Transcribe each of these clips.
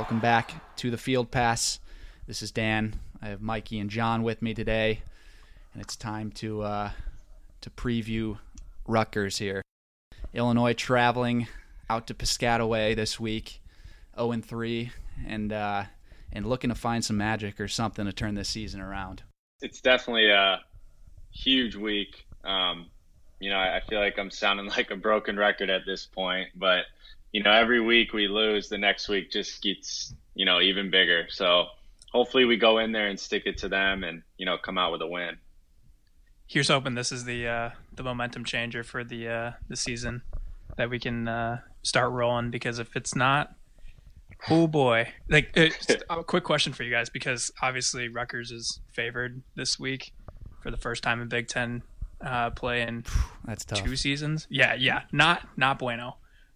Welcome back to the Field Pass. This is Dan. I have Mikey and John with me today, and it's time to preview Rutgers here. Illinois traveling out to Piscataway this week, 0-3, and looking to find some magic or something to turn this season around. It's definitely a huge week. I feel like I'm sounding like a broken record at this point, but every week we lose, the next week just gets, even bigger. So hopefully we go in there and stick it to them and, come out with a win. Here's hoping this is the momentum changer for the season, that we can start rolling, because if it's not, oh boy. A quick question for you guys, because obviously Rutgers is favored this week for the first time in Big Ten play in That's tough. 2 seasons. Yeah, not bueno.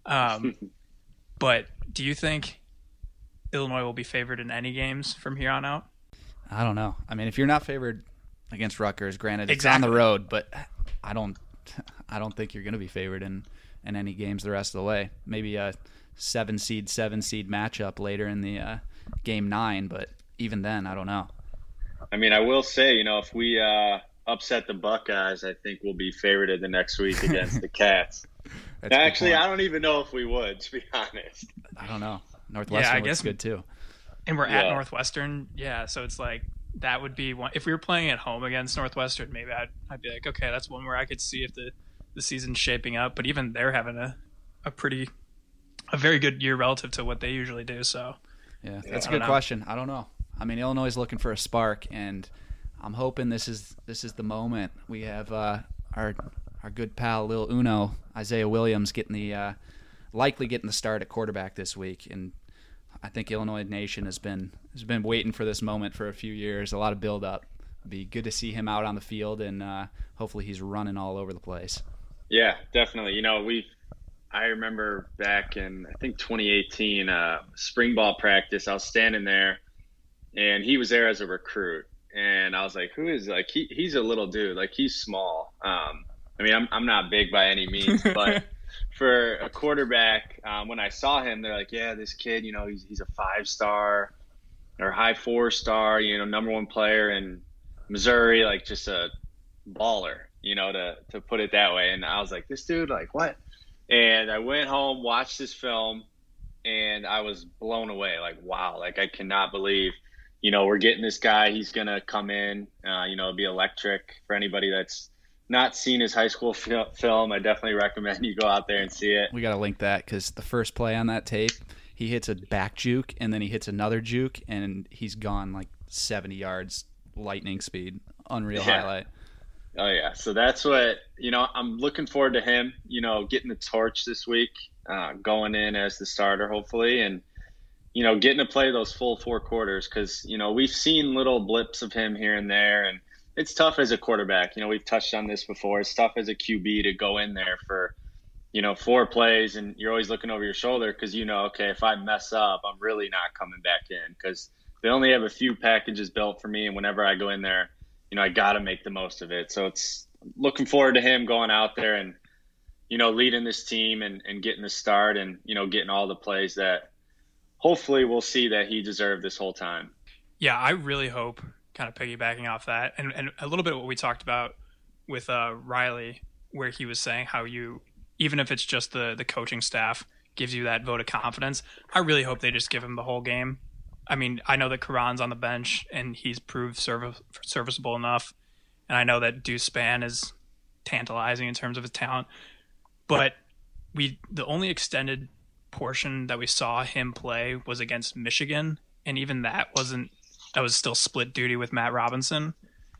But do you think Illinois will be favored in any games from here on out? I don't know. I mean, if you're not favored against Rutgers, granted it's Exactly. on the road, but I don't think you're going to be favored in any games the rest of the way. Maybe a 7 seed matchup later in the game 9, but even then, I don't know. I mean, I will say, if we upset the Buckeyes, I think we'll be favored the next week against the Cats. Actually, I don't even know if we would, to be honest. I don't know. Northwestern looks good too. And we're at Northwestern. Yeah, so it's like that would be one. If we were playing at home against Northwestern, maybe I'd be like, okay, that's one where I could see if the season's shaping up. But even they're having a very good year relative to what they usually do. So yeah, that's a good question. I don't know. I mean, Illinois is looking for a spark, and I'm hoping this is the moment. We have our good pal Lil Uno, Isaiah Williams, likely getting the start at quarterback this week, and I think Illinois Nation has been waiting for this moment for a few years. A lot of build up. It'd be good to see him out on the field, and hopefully he's running all over the place. Yeah, definitely. I remember back in, I think 2018, spring ball practice, I was standing there, and he was there as a recruit, and I was like, who is, like, he's a little dude, like, he's small. I mean, I'm not big by any means, but for a quarterback, when I saw him, they're like, yeah, this kid, he's a 5-star or high 4-star, number 1 player in Missouri, like just a baller, to put it that way. And I was like, this dude, like, what? And I went home, watched this film, and I was blown away. Like, wow, like, I cannot believe, we're getting this guy. He's going to come in, be electric. For anybody that's not seen his high school film, I definitely recommend you go out there and see it. We got to link that, because the first play on that tape, he hits a back juke, and then he hits another juke, and he's gone like 70 yards, lightning speed. Unreal highlight. Oh, yeah. So that's what, I'm looking forward to him, getting the torch this week, going in as the starter, hopefully, and, getting to play those full 4 quarters, because, we've seen little blips of him here and there, and it's tough as a quarterback. We've touched on this before. It's tough as a QB to go in there for, 4 plays, and you're always looking over your shoulder because, okay, if I mess up, I'm really not coming back in, because they only have a few packages built for me, and whenever I go in there, I got to make the most of it. So it's looking forward to him going out there and, leading this team and getting the start and, getting all the plays that hopefully we'll see that he deserved this whole time. Yeah, I really hope, kind of piggybacking off that, and a little bit of what we talked about with Riley, where he was saying how even if it's just the coaching staff gives you that vote of confidence, I really hope they just give him the whole game. I mean, I know that Karan's on the bench, and he's proved serviceable enough, and I know that Deuce Spann is tantalizing in terms of his talent, but the only extended portion that we saw him play was against Michigan, and even that was still split duty with Matt Robinson.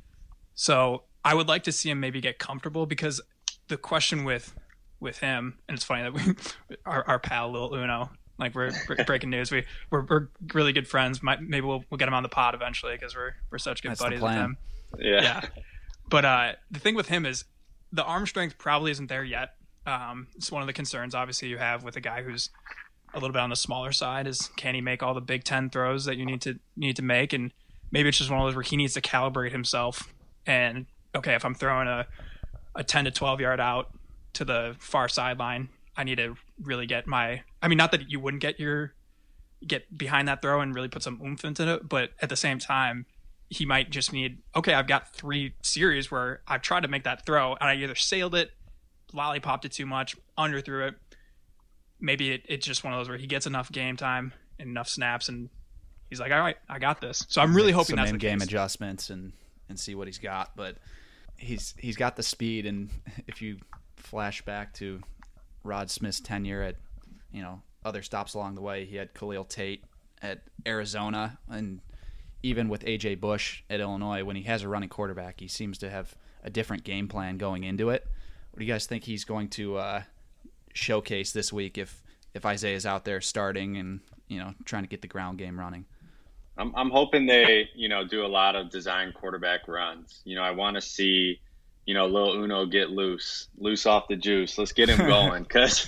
So I would like to see him maybe get comfortable, because the question with him, and it's funny that our pal Lil Uno, like, we're breaking news. We're really good friends. Maybe we'll get him on the pod eventually, because we're such good buddies with him. Yeah. But the thing with him is the arm strength probably isn't there yet. It's one of the concerns, obviously, you have with a guy who's a little bit on the smaller side, is can he make all the Big Ten throws that you need to make? And maybe it's just one of those where he needs to calibrate himself. And okay, if I'm throwing a 10 to 12 yard out to the far sideline, I need to really get not that you wouldn't get your get behind that throw and really put some oomph into it. But at the same time, he might just need, okay, I've got 3 series where I've tried to make that throw and I either sailed it, lollipopped it too much, underthrew it. Maybe it's just one of those where he gets enough game time and enough snaps and he's like, all right, I got this. So I'm really hoping that's the in-game case. Adjustments and see what he's got. But he's got the speed, and if you flash back to Rod Smith's tenure at, other stops along the way, he had Khalil Tate at Arizona, and even with A.J. Bush at Illinois, when he has a running quarterback, he seems to have a different game plan going into it. What do you guys think he's going to showcase this week if Isaiah's out there starting and, trying to get the ground game running? I'm hoping they, do a lot of design quarterback runs. I want to see, Lil Uno get loose off the juice. Let's get him going because,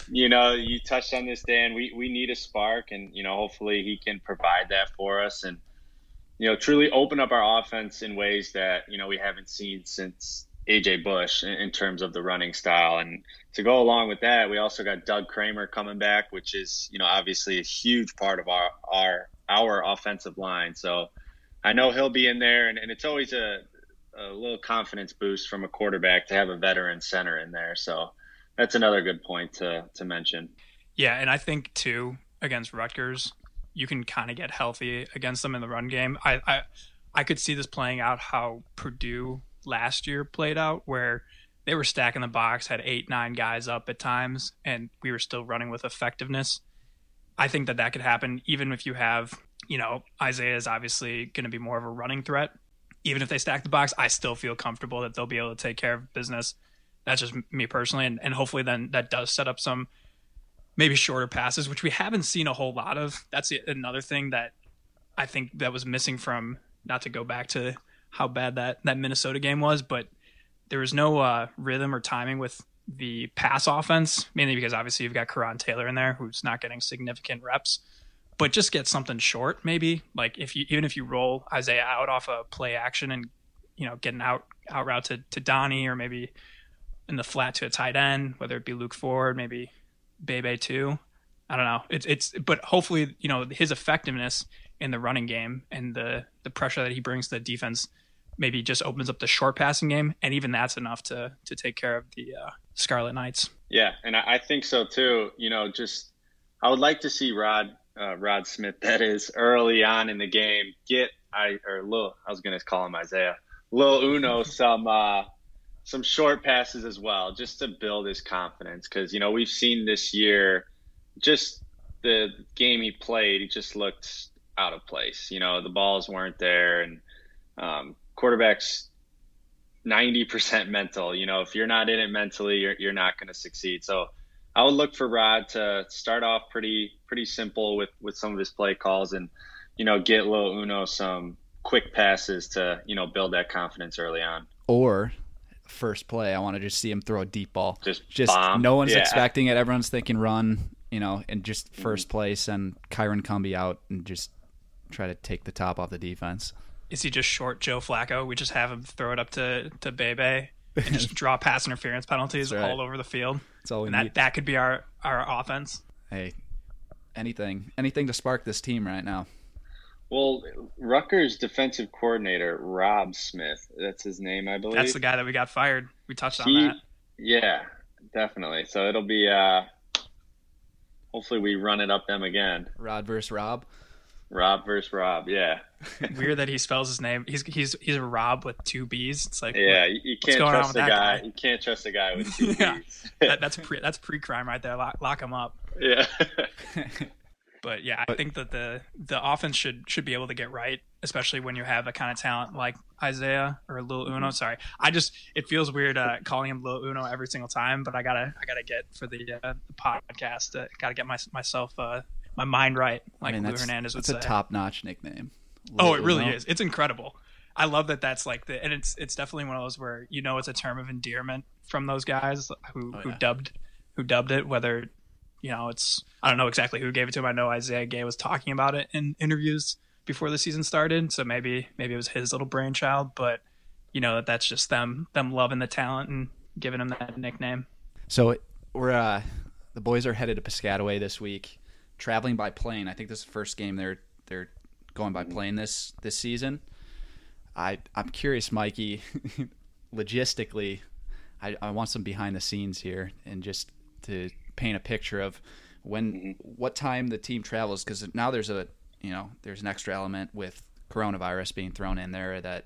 you touched on this, Dan. We need a spark, and, hopefully he can provide that for us and, truly open up our offense in ways that, we haven't seen since A.J. Bush in terms of the running style. And to go along with that, we also got Doug Kramer coming back, which is, obviously a huge part of our offensive line. So I know he'll be in there, and it's always a little confidence boost from a quarterback to have a veteran center in there. So that's another good point to mention. Yeah, and I think, too, against Rutgers, you can kind of get healthy against them in the run game. I could see this playing out how Purdue last year played out, where they were stacking the box, had 8-9 guys up at times, and we were still running with effectiveness. I think that could happen even if you have, Isaiah is obviously going to be more of a running threat. Even if they stack the box, I still feel comfortable that they'll be able to take care of business. That's just me personally. And hopefully then that does set up some maybe shorter passes, which we haven't seen a whole lot of. That's another thing that I think that was missing from, not to go back to how bad that Minnesota game was, but there was no rhythm or timing with the pass offense, mainly because obviously you've got Karan Taylor in there who's not getting significant reps. But just get something short, maybe. Like even if you roll Isaiah out off a play action and get an out route to Donnie, or maybe in the flat to a tight end, whether it be Luke Ford, maybe Bebe too. I don't know. It's but hopefully his effectiveness in the running game and the pressure that he brings to the defense maybe just opens up the short passing game, and even that's enough to take care of the Scarlet Knights. Yeah, and I think so too. I would like to see Rod Smith, that is, early on in the game, I was going to call him Isaiah, Lil Uno some short passes as well, just to build his confidence. Because, we've seen this year, just the game he played, he just looked out of place. The balls weren't there, and quarterbacks 90% mental. If you're not in it mentally, you're not going to succeed. So I would look for Rod to start off pretty simple with some of his play calls and, get Lil Uno some quick passes to, build that confidence early on. Or first play, I want to just see him throw a deep ball. Just bomb. No one's expecting it. Everyone's thinking run, and just first play, send Kyron Cumby out and just try to take the top off the defense. Is he just short Joe Flacco? We just have him throw it up to Bebe and just draw pass interference penalties all over the field. That's all we need. That could be our offense. Hey, anything to spark this team right now. Well, Rutgers defensive coordinator Rob Smith, that's his name, I believe. That's the guy that we got fired. We touched on that. Yeah, definitely. So it'll be hopefully we run it up them again. Rod versus Rob. Rob versus Rob, yeah. Weird that he spells his name. He's a Rob with 2 B's. It's like, you can't trust the guy. You can't trust a guy with 2 B's. That's pre-crime right there. Lock him up. Yeah. But yeah, I think that the offense should be able to get right, especially when you have a kind of talent like Isaiah or Lil Uno. Sorry, it feels weird calling him Lil Uno every single time, but I gotta get for the podcast. Gotta get myself my mind right, like Lou Hernandez would say. It's a top-notch nickname. It really is. It's incredible. I love that. That's like and it's definitely one of those where it's a term of endearment from those guys who dubbed it. Whether it's, I don't know exactly who gave it to him. I know Isaiah Gay was talking about it in interviews before the season started, so maybe it was his little brainchild. But that's just them loving the talent and giving him that nickname. So we're the boys are headed to Piscataway this week traveling by plane. I think this is the first game they're going by plane this season. I'm curious, Mikey, logistically, I want some behind the scenes here, and just to paint a picture of what time the team travels, because now there's an extra element with coronavirus being thrown in there that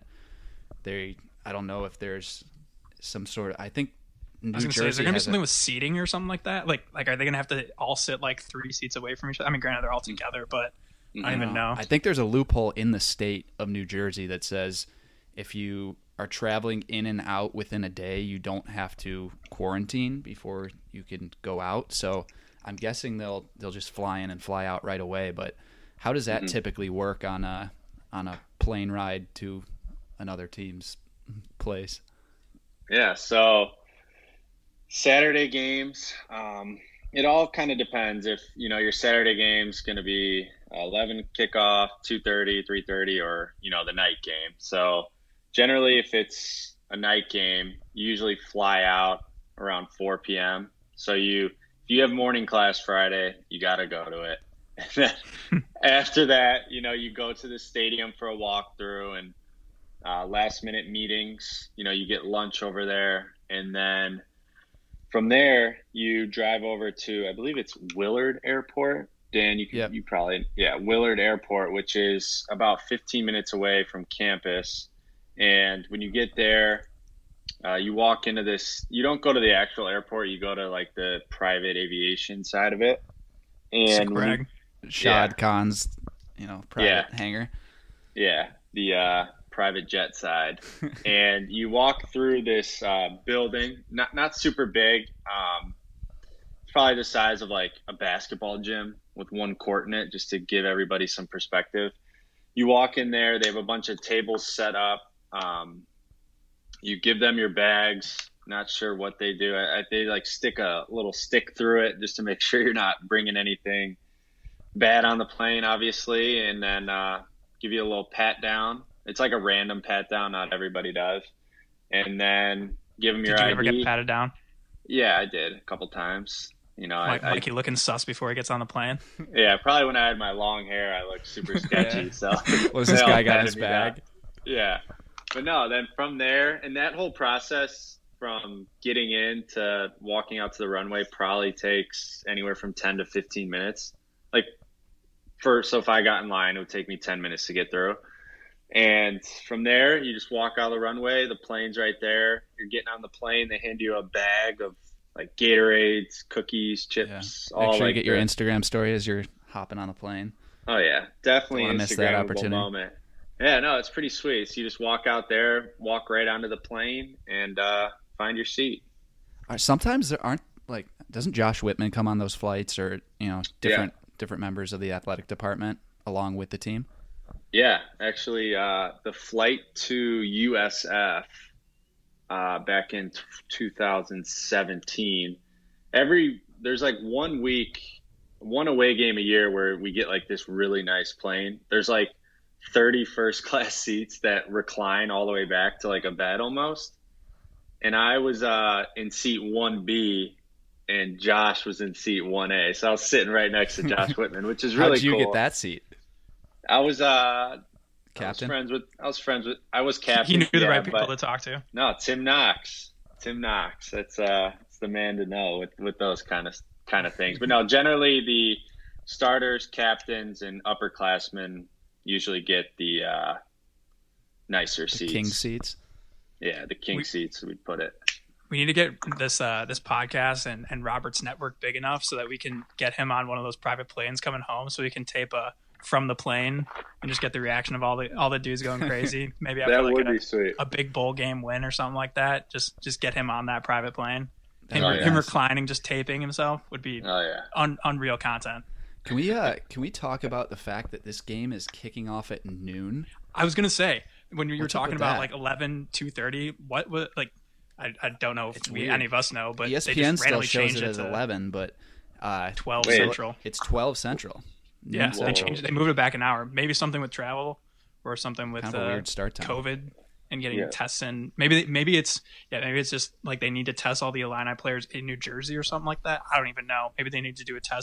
I don't know if there's some sort of, I think New Jersey is there gonna be something with seating or something like that? Like are they gonna have to all sit like 3 seats away from each other? I mean, granted they're all together, but I don't even know. I think there's a loophole in the state of New Jersey that says if you are traveling in and out within a day, you don't have to quarantine before you can go out. So I'm guessing they'll just fly in and fly out right away. But how does that typically work on a plane ride to another team's place? Yeah, so Saturday games, it all kind of depends. If your Saturday game's going to be 11 kickoff, 2:30, 3:30, or the night game. So generally, if it's a night game, you usually fly out around 4 p.m. So if you have morning class Friday, you got to go to it. And then after that, you go to the stadium for a walkthrough and last minute meetings. You get lunch over there, and then from there you drive over to, I believe it's Willard Airport. Dan, you probably, Willard Airport, which is about 15 minutes away from campus. And when you get there, you walk into this. You don't go to the actual airport. You go to like the private aviation side of it. And Shad Khan's, private hangar. Yeah, the private jet side. And you walk through this building, not super big. It's probably the size of like a basketball gym with one court in it, just to give everybody some perspective. You walk in there, they have a bunch of tables set up. You give them your bags. Not sure what they do. They like stick a little stick through it just to make sure you're not bringing anything bad on the plane, obviously, and then give you a little pat down. It's like a random pat down. Not everybody does. And then give them your ID. Did you ever get patted down? Yeah, I did a couple times. Mikey looking sus before he gets on the plane. Yeah, probably when I had my long hair, I looked super sketchy. So was this guy got in his bag? Down. Yeah, but no. Then from there, and that whole process from getting in to walking out to the runway probably takes anywhere from 10 to 15 minutes. So if I got in line, it would take me 10 minutes to get through. And from there, you just walk out of the runway. The plane's right there. You're getting on the plane. They hand you a bag of like Gatorades, cookies, chips. Make sure you get your Instagram story as you're hopping on the plane. Oh yeah, definitely an Instagrammable moment. Yeah, no, it's pretty sweet. So you just walk out there, walk right onto the plane, and find your seat. Sometimes there aren't doesn't Josh Whitman come on those flights, or different members of the athletic department along with the team? Yeah, actually, the flight to USF back in 2017. There's like 1 week, one away game a year where we get like this really nice plane. There's like 30 first class seats that recline all the way back to like a bed almost. And I was in seat 1B, and Josh was in seat 1A. So I was sitting right next to Josh Whitman, which is really cool. How did you get that seat? I was captain. I was captain. You knew the right people to talk to. No, Tim Knox. That's it's the man to know with those kind of things. But no, generally the starters, captains, and upperclassmen usually get the nicer seats. King seats. Yeah, the king seats, we'd put it. We need to get this podcast and Robert's network big enough so that we can get him on one of those private planes coming home, so we can tape from the plane and just get the reaction of all the dudes going crazy. Maybe after a big bowl game win or something like that. Just get him on that private plane. Him reclining, just taping himself would be unreal content. Can we talk about the fact that this game is kicking off at noon? I was gonna say, when you were talking about like 11, 2:30, what was like? I don't know if any of us know, but ESPN still shows it as 11, but 12 Central. It's 12 Central. Yeah, they changed. They moved it back an hour. Maybe something with travel, or something with kind of a weird start time. COVID and getting tests in. Maybe it's just like they need to test all the Illini players in New Jersey or something like that. I don't even know. Maybe they need to do a test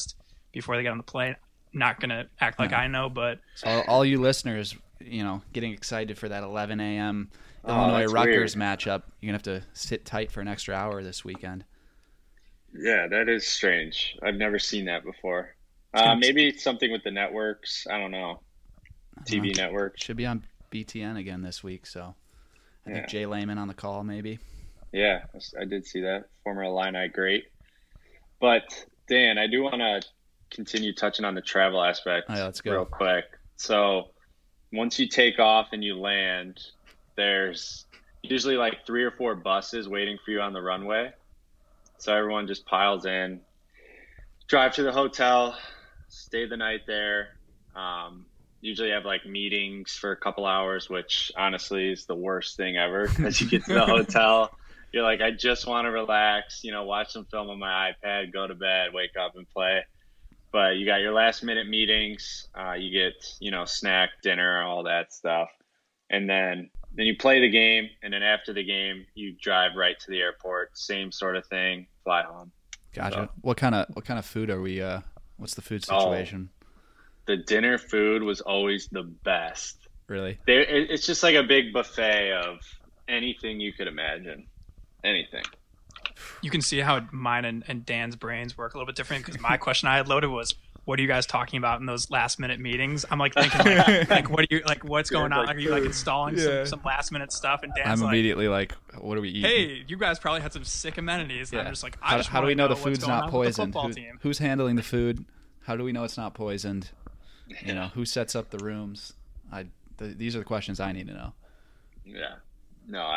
before they get on the plane. Not going to act like I know, but... So all you listeners, getting excited for that 11 a.m. Illinois-Rutgers matchup, you're going to have to sit tight for an extra hour this weekend. Yeah, that is strange. I've never seen that before. Maybe it's something with the networks. I don't know. TV networks. Should be on BTN again this week, so I think Jay Lehman on the call maybe. Yeah, I did see that. Former Illini great. But, Dan, I do want to continue touching on the travel aspect real quick. So once you take off and you land, there's usually like 3 or 4 buses waiting for you on the runway. So everyone just piles in, drive to the hotel, stay the night there. Usually have like meetings for a couple hours, which honestly is the worst thing ever because you get to the hotel. You're like, I just want to relax, watch some film on my iPad, go to bed, wake up and play. But you got your last minute meetings. You get, snack, dinner, all that stuff. And then you play the game. And then after the game, you drive right to the airport. Same sort of thing. Fly home. Gotcha. So, what kind of food are we, what's the food situation? The dinner food was always the best. Really? It's just like a big buffet of anything you could imagine. Anything. You can see how mine and Dan's brains work a little bit different because my question I had loaded was, what are you guys talking about in those last minute meetings? I'm like thinking like what are you like what's going on? Like, are you like installing some last minute stuff? And Dan's I'm immediately like, what are we eating? Hey, you guys probably had some sick amenities. And I'm just like, how do we know the food's not poisoned? Who's handling the food? How do we know it's not poisoned? Who sets up the rooms? These are the questions I need to know. Yeah. No,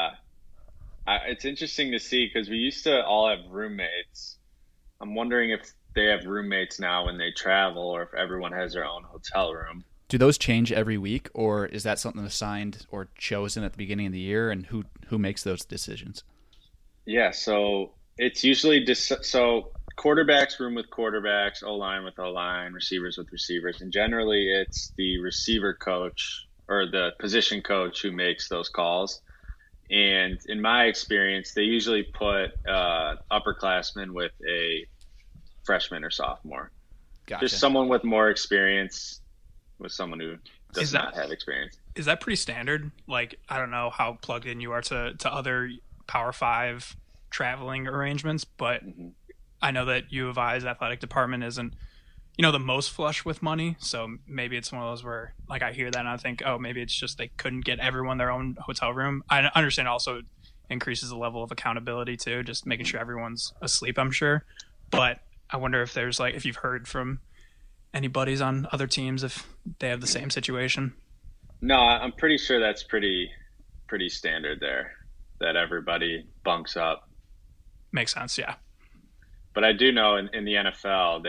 it's interesting to see because we used to all have roommates. I'm wondering if they have roommates now when they travel or if everyone has their own hotel room. Do those change every week, or is that something assigned or chosen at the beginning of the year, and who makes those decisions? Yeah, so it's usually so quarterbacks room with quarterbacks, O-line with O-line, receivers with receivers, and generally it's the receiver coach or the position coach who makes those calls. And in my experience, they usually put upperclassmen with a freshman or sophomore. Gotcha. Just someone with more experience with someone who does not have experience. Is that pretty standard? Like, I don't know how plugged in you are to other Power 5 traveling arrangements, but I know that U of I's athletic department isn't, the most flush with money. So maybe it's one of those where, like, I hear that and I think, oh, maybe it's just they couldn't get everyone their own hotel room. I understand also increases the level of accountability too, just making sure everyone's asleep, I'm sure. But I wonder if there's if you've heard from any buddies on other teams if they have the same situation. No, I'm pretty sure that's pretty standard there, that everybody bunks up. Makes sense, yeah. But I do know in the NFL,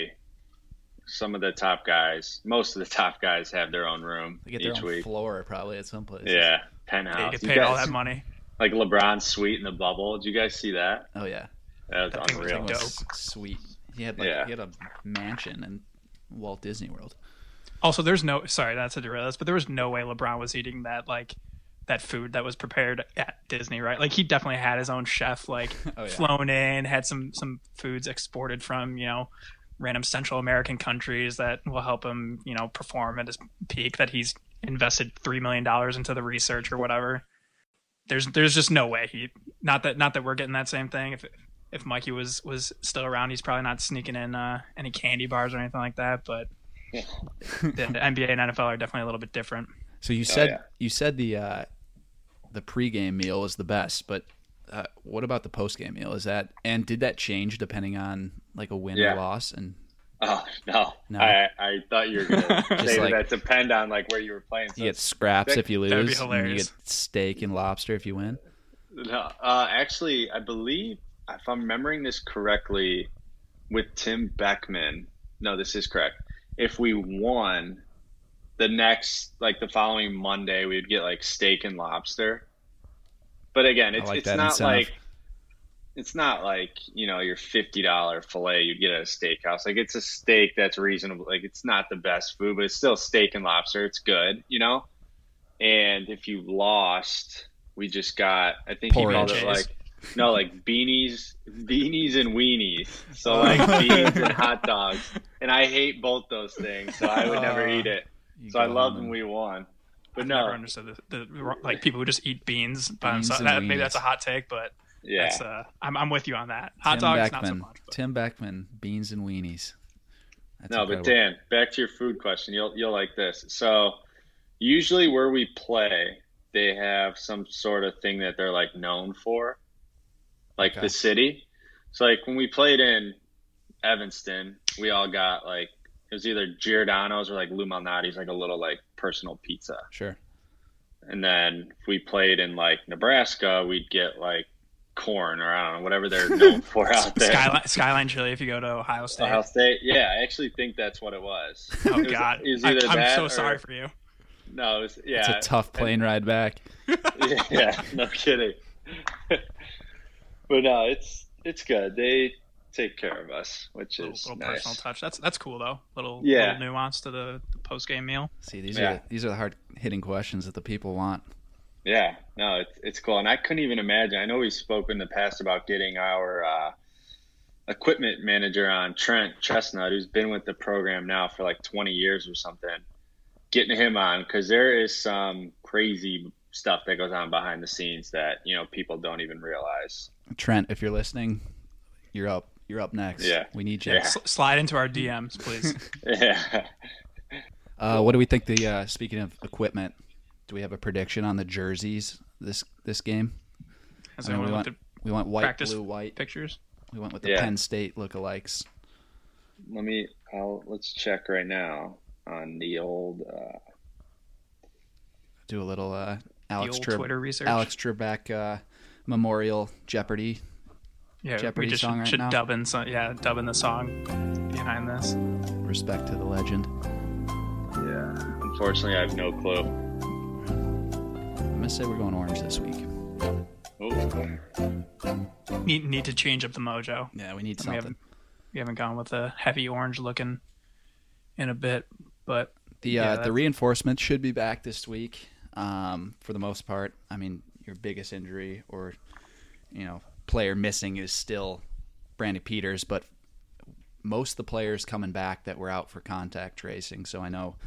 some of the top guys, most of the top guys have their own room they get their each own week. Floor probably at some place. Yeah, penthouse. They get paid all that money. Like LeBron's suite in the bubble. Did you guys see that? Oh yeah, that was unreal. That was sweet. He had he had a mansion in Walt Disney World. Also, there's no that's a derailist, but there was no way LeBron was eating that food that was prepared at Disney, right? Like he definitely had his own chef, flown in, had some foods exported from random Central American countries that will help him perform at his peak. That he's invested $3 million into the research or whatever. There's just no way he not that we're getting that same thing. If Mikey was still around, he's probably not sneaking in any candy bars or anything like that. But the NBA and NFL are definitely a little bit different. So you said the pregame meal is the best, but what about the postgame meal? Did that change depending on like a win or loss? And oh no. I thought you were gonna say that depend on like where you were playing. So you get scraps if you lose. That'd be hilarious. And you get steak and lobster if you win. No, actually, I believe if I'm remembering this correctly, with Tim Beckman. No, this is correct. If we won, the following Monday, we'd get like steak and lobster. But again, it's not like your $50 filet you'd get at a steakhouse. Like it's a steak that's reasonable. Like it's not the best food, but it's still steak and lobster. It's good, And if you lost, we just got, I think he called it like No, like beanies and weenies. So like beans and hot dogs. And I hate both those things, so I would never eat it. So I loved when we won. But I've no, never understood the like people who just eat beans by Beans themselves. and Maybe weenies. that's a hot take, but yeah. that's, I'm with you on that. Hot Tim dogs, Beckman, not so much. But. Tim Beckman, beans and weenies. That's No, incredible. but Dan, back to your food question. You'll like this. So usually where we play, they have some sort of thing that they're like known for, like Okay. the city. So like when we played in Evanston, we all got like it was either Giordano's or like Lou Malnati's, like a little like personal pizza. Sure. And then if we played in like Nebraska, we'd get like corn or I don't know whatever they're known for out there. Skyline chili if you go to Ohio State. Ohio State, yeah, I actually think that's what it was. Oh, It was- God. it was either I'm that so or- sorry for you. No, it was, yeah, It's a tough plane ride back. yeah, no kidding. But no, it's good. They take care of us, which is Little nice. personal touch. That's cool though. Little nuance to the post game meal. See, these Yeah. are the hard hitting questions that the people want. Yeah, no, it's cool, and I couldn't even imagine. I know we spoke in the past about getting our equipment manager on, Trent Chestnut, who's been with the program now for like 20 years or something. Getting him on because there is some crazy stuff that goes on behind the scenes that people don't even realize. Trent, if you're listening, you're up. You're up next. Yeah. We need you. Yeah. Slide into our DMs, please. Yeah. What do we think? Speaking of equipment, do we have a prediction on the jerseys this game? Has I mean, anyone looked at we went white, practice blue, white. pictures? We went with the Yeah. Penn State lookalikes. Let's check right now on the old. Do a little Alex the old Twitter research. Alex Trebek Memorial Jeopardy. Yeah, Jeopardy we just song right should now? dub in the song behind this. Respect to the legend. Yeah. Unfortunately, I have no clue. I'm gonna say we're going orange this week. Oh. Need to change up the mojo. Yeah, we need We something. haven't gone with a heavy orange looking in a bit, but The reinforcements should be back this week, for the most part. I mean, your biggest injury or player missing is still Brandy Peters, but most of the players coming back that were out for contact tracing. So I know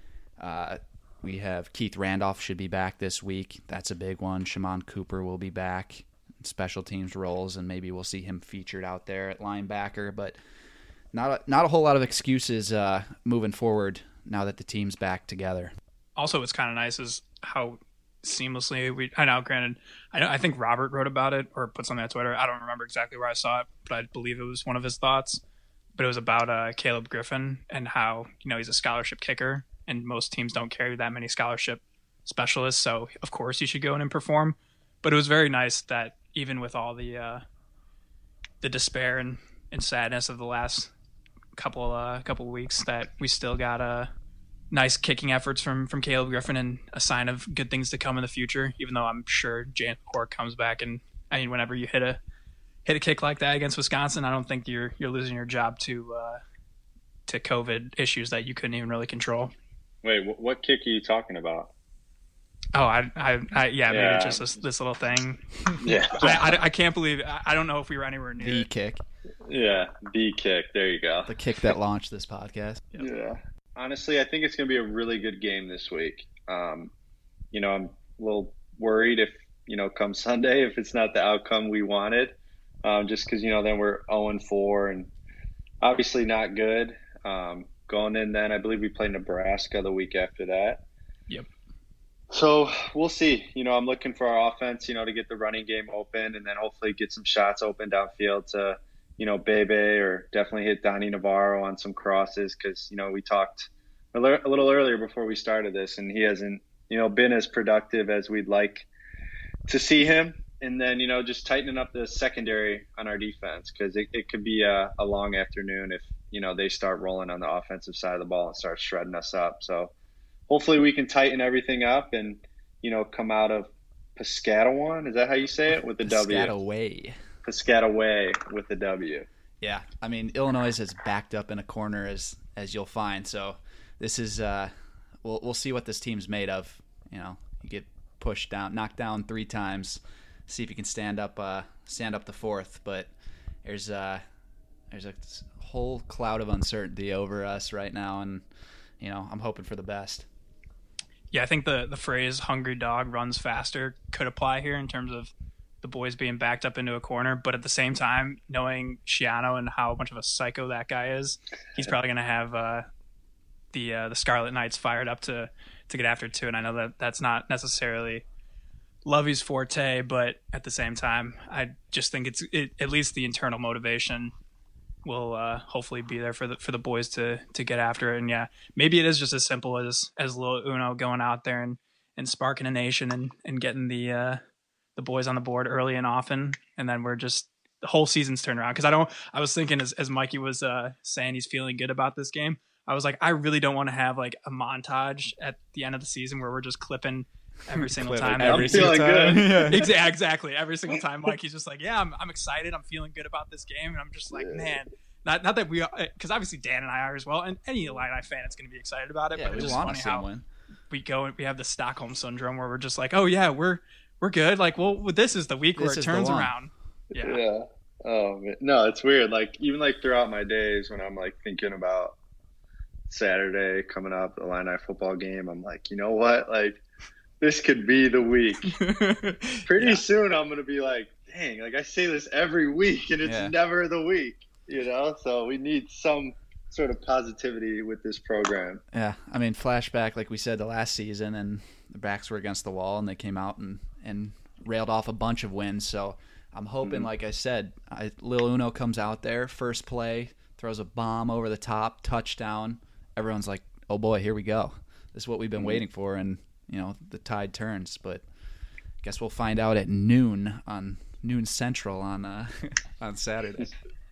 we have Keith Randolph should be back this week. That's a big one. Shimon Cooper will be back in special teams roles, and maybe we'll see him featured out there at linebacker. But not a whole lot of excuses moving forward now that the team's back together. also what's kind of nice is how seamlessly I think Robert wrote about it or put something on Twitter. I don't remember exactly where I saw it, but I believe it was one of his thoughts. But it was about Caleb Griffin and how he's a scholarship kicker, and most teams don't carry that many scholarship specialists. So of course you should go in and perform. But it was very nice that even with all the despair and sadness of the last couple weeks, that we still got nice kicking efforts from Caleb Griffin and a sign of good things to come in the future. Even though I'm sure Jalen McCourt comes back, and I mean, whenever you hit a kick like that against Wisconsin, I don't think you're losing your job to COVID issues that you couldn't even really control. Wait, what kick are you talking about? Oh, maybe it's just this little thing. Yeah. I can't believe I don't know if we were anywhere near The it. kick. Yeah, B kick. There you go. The kick that launched this podcast. Yeah. Honestly, I think it's going to be a really good game this week. I'm a little worried if, come Sunday, if it's not the outcome we wanted, just because, then we're 0-4 and obviously not good. Going in then, I believe we play Nebraska the week after that. Yep. So we'll see. I'm looking for our offense, to get the running game open and then hopefully get some shots open downfield to, Bebe, or definitely hit Donnie Navarro on some crosses because, we talked a little earlier before we started this, and he hasn't, been as productive as we'd like to see him. And then, just tightening up the secondary on our defense because it could be a long afternoon if, they start rolling on the offensive side of the ball and start shredding us up. So hopefully we can tighten everything up and, come out of Piscataway. Is that how you say it? With the W? Piscataway with the W. Yeah, I mean, Illinois is backed up in a corner as you'll find. So this is we'll see what this team's made of. You get pushed down, knocked down 3 times, see if he can stand up the fourth. But there's a whole cloud of uncertainty over us right now, and I'm hoping for the best. Yeah, I think the phrase "hungry dog runs faster" could apply here in terms of the boys being backed up into a corner, but at the same time, knowing Schiano and how much of a psycho that guy is, he's probably going to have the Scarlet Knights fired up to get after too. And I know that that's not necessarily Lovey's forte, but at the same time, I just think it's at least the internal motivation will hopefully be there for the boys to get after it. And yeah, maybe it is just as simple as Lil Uno going out there and sparking a nation and getting the boys on the board early and often, and then we're just the whole season's turned around. Because I was thinking as Mikey was saying he's feeling good about this game, I was like, I really don't want to have like a montage at the end of the season where we're just clipping every single time. I'm feeling good. Yeah. Exactly. Every single time, Mikey's just like, yeah, I'm excited. I'm feeling good about this game, and I'm just like, man. Not that we are, because obviously Dan and I are as well, and any Illini fan is going to be excited about it. Yeah, but we it's just want funny to see how win. we go and we have the Stockholm syndrome where we're just like, oh yeah, we're good. Like, well, this is the week where it turns around. Yeah. Oh man. No, it's weird. Like even like throughout my days when I'm like thinking about Saturday coming up, the Illini football game, I'm like, you know what? Like this could be the week. Pretty soon I'm gonna be like, dang, like I say this every week and it's never the week. So we need some sort of positivity with this program. Yeah, I mean, flashback, like we said, the last season, and the backs were against the wall, and they came out and railed off a bunch of wins. So I'm hoping, like I said, Lil Uno comes out there, first play, throws a bomb over the top, touchdown. Everyone's like, oh boy, here we go. This is what we've been waiting for, and the tide turns. But I guess we'll find out at noon Central on Saturday.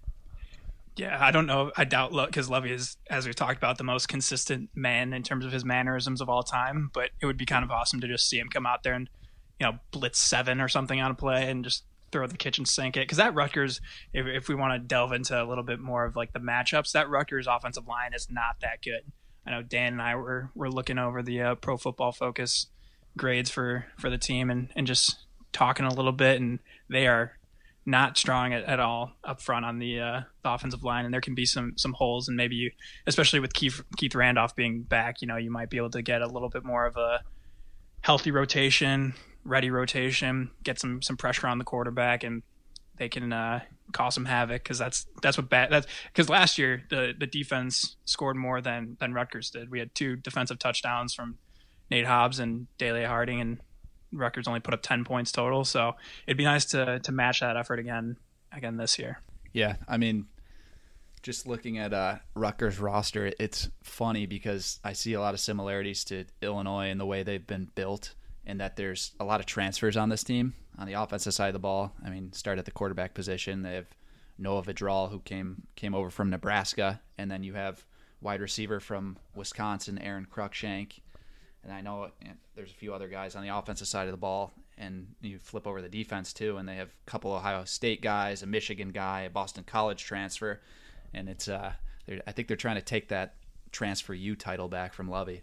Yeah, I don't know. I doubt because Lovey is, as we've talked about, the most consistent man in terms of his mannerisms of all time. But it would be kind of awesome to just see him come out there and, blitz 7 or something on a play and just throw the kitchen sink it. Because that Rutgers, if we want to delve into a little bit more of like the matchups, that Rutgers offensive line is not that good. I know Dan and I were looking over the Pro Football Focus grades for the team and just talking a little bit, and they are not strong at all up front on the offensive line, and there can be some holes, and maybe especially with Keith Randolph being back, you might be able to get a little bit more of a healthy rotation, ready rotation, get some pressure on the quarterback, and they can cause some havoc because that's because last year the defense scored more than Rutgers did. We had 2 defensive touchdowns from Nate Hobbs and Dele Harding, and Rutgers only put up 10 points total, so it'd be nice to match that effort again this year. Yeah, I mean, just looking at Rutgers' roster, it's funny because I see a lot of similarities to Illinois in the way they've been built, and that there's a lot of transfers on this team. On the offensive side of the ball, I mean, start at the quarterback position. They have Noah Vidral, who came over from Nebraska, and then you have wide receiver from Wisconsin, Aaron Cruikshank. And I know there's a few other guys on the offensive side of the ball, and you flip over the defense too, and they have a couple Ohio State guys, a Michigan guy, a Boston College transfer, and it's I think they're trying to take that Transfer U title back from Lovey.